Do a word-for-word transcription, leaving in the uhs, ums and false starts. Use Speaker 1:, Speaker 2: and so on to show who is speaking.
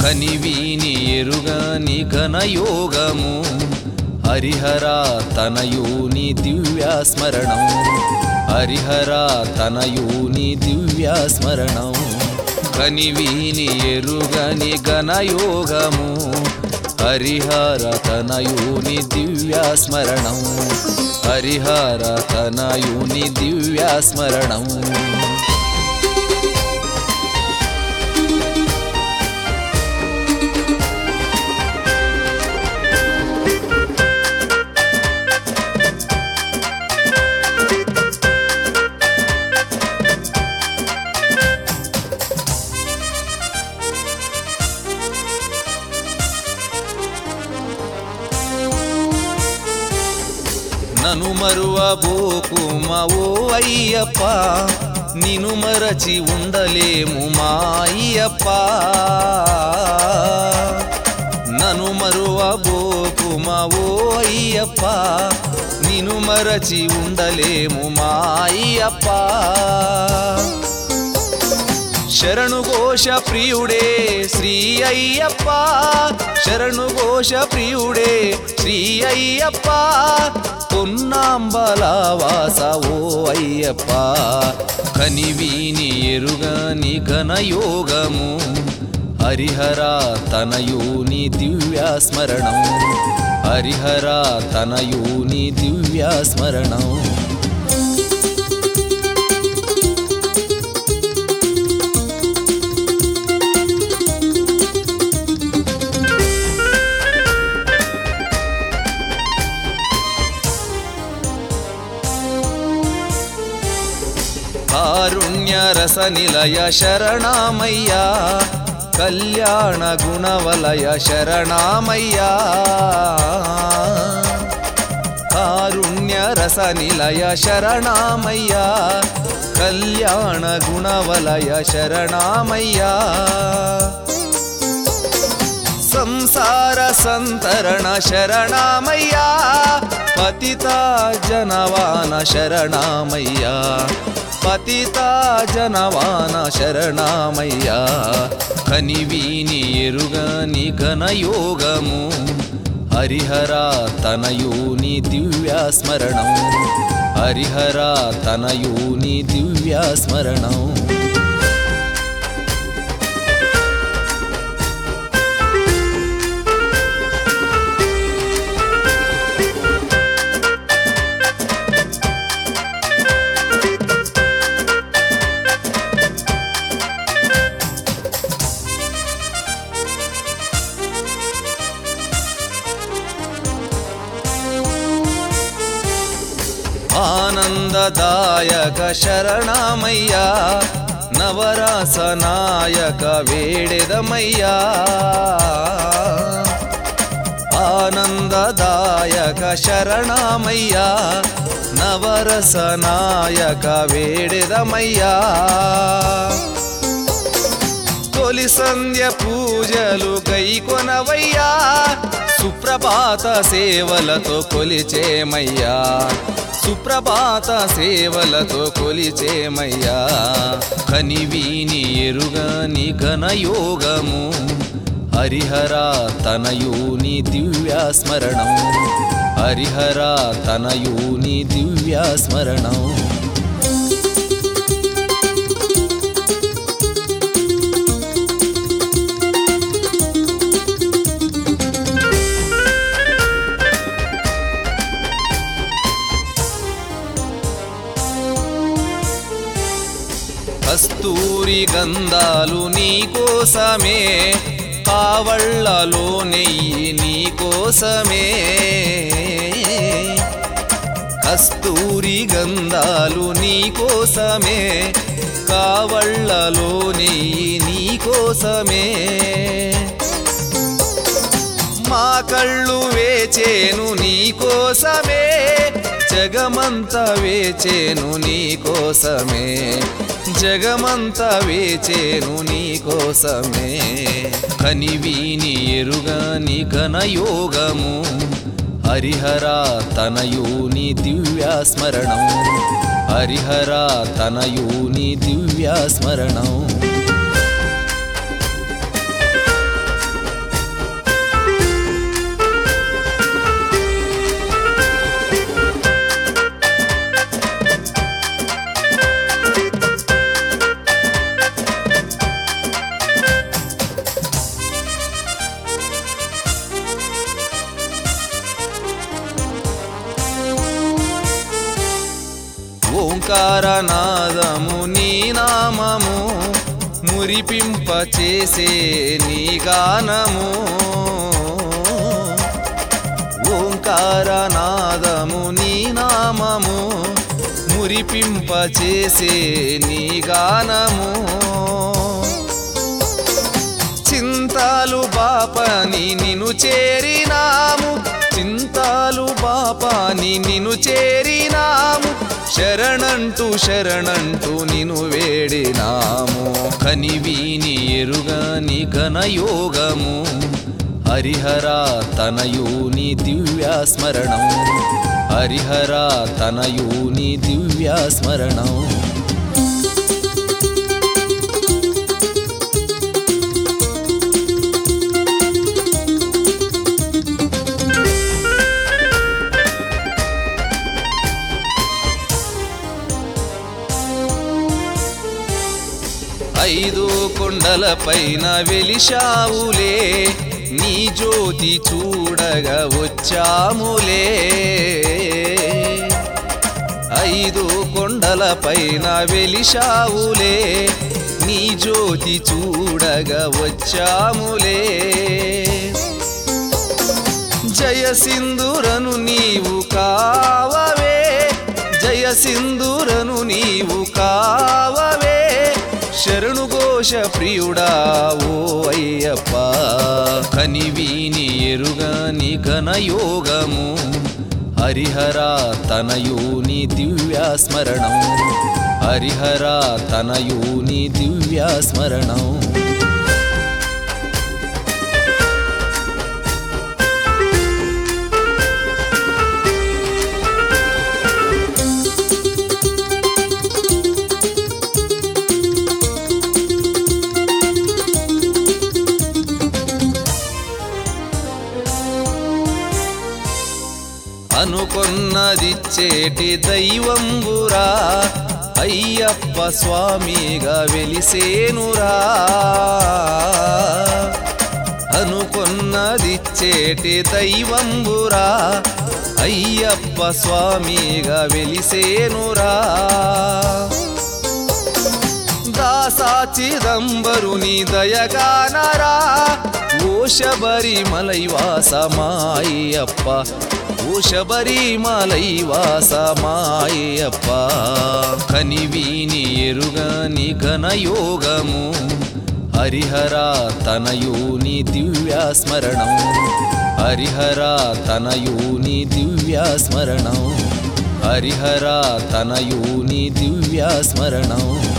Speaker 1: కనివీని ఎరుగని ఘనయోగము హరిహర తనయుని దివ్యస్మరణం హరిహర తనయుని దివ్యస్మరణం కనివీని ఎరుగని ఘనయోగము హరిహర తనయుని దివ్యస్మరణం హరిహర తనయుని దివ్యస్మరణం నను మరువబోకుమా ఓ అయ్యప్ప నిను మరచి ఉండలేము మా అయ్యప్ప నను మరువబోకుమా ఓ అయ్యప్ప నిను మరచి ఉండలేము మా అయ్యప్ప శరణు ఘోష ప్రియుడే శ్రీ అయ్యప్ప శరణు ఘోష ప్రియుడే శ్రీ అయ్యప్ప పొన్నాంబలవాస ఓ అయ్యప్ప కనివీని ఎరుగని ఘనయోగము హరిహర తనయుని దివ్యస్మరణం హరిహర తనయుని దివ్యస్మరణం కారుణ్య రస నిలయ శరణమయ్యా కళ్యాణ గుణవలయ శరణమయ్యా కారుణ్య రస నిలయ శరణమయ్యా కళ్యాణ గుణవలయ శరణమయ్యా సంసార సంతరణ శరణమయ్యా పతిత జనవాన శరణమయ్యా పతిత జనవాన శరణమయ్యా కనివీని ఎరుగని ఘనయోగము హరిహర తనయుని దివ్యస్మరణం హరిహర తనయుని దివ్యస్మరణం ఆనందదాయక శరణమయ్యా నవరసనాయక వేడెదమయ్యా ఆనందదాయక శరణమయ్యా నవరసనాయక వేడెదమయ్యా తొలి సంధ్య పూజలు గైకొనవయ్యా సుప్రభాత సేవలతో కొలిచేమయ్యా సుప్రభాత సేవలతో కొలిచేమయ్యా కనివీని ఎరుగని ఘనయోగము హరిహర తనయుని దివ్యస్మరణం హరిహర తనయుని దివ్యస్మరణం కస్తూరి గంధాలు నీకోసమే కావళ్ళలో నెయ్యి నీకోసమే కస్తూరి గంధాలు నీకోసమే కావళ్ళలో నెయ్యి నీకోసమే మా కళ్ళు వేచేను నీకోసమే జగమంత వేచేను నీకోసమే జగమంత వేచేను నీకోసమే కనివీని ఎరుగని ఘనయోగము హరిహర తనయుని దివ్యస్మరణం హరిహర తనయుని దివ్యస్మరణం ఓంకారనాదము నీ నామము మురిపింప చేసే నీ గానము ఓంకారనాదము నీ నామము మురిపింప చేసే నీ గానము చింతాలు బాపని నిన్ను చేరినాము చింతాలు బాపని నిన్ను చేరినాము శరణంటూ శరణంటూ నిన్ను వేడినాము కనివీని ఎరుగని ఘనయోగము హరిహర తనయూని దివ్యాస్మరణం హరిహర తనయూని దివ్యాస్మరణం ఐదు కొండలపైన వెలిశావులే నీ జ్యోతి చూడగా వచ్చాములే ఐదు కొండలపైన వెలిశావులే నీ జ్యోతి చూడగా వచ్చాములే జయ సింధురను నీవు కావవే జయ సింధురను నీవు కావవే శరణు ఘోష ప్రియుడా ఓ అయ్యప్ప కనివీని ఎరుగని ఘనయోగము హరిహర తనయూని దివ్యాస్మరణం హరిహర తనయూని దివ్యాస్మరణం అనుకొన్నదిచ్చేటి దైవంబురా అయ్యప్ప స్వామిగా వెలిసేనురా అనుకొన్నదిచ్చేటి దైవంబురా అయ్యప్ప స్వామిగా వెలిసేనురా దాసా చిదంబరుని దయగానరా ఓ శబరిమలైవాస మాయప్ప ఓ శబరిమలైవాస మాయప్ప కనివీని ఎరుగని ఘనయోగము హరిహర తనయూని దివ్యాస్మరణం హరిహర తనయూని దివ్యాస్మరణం హరిహర తనయూని దివ్యాస్మరణం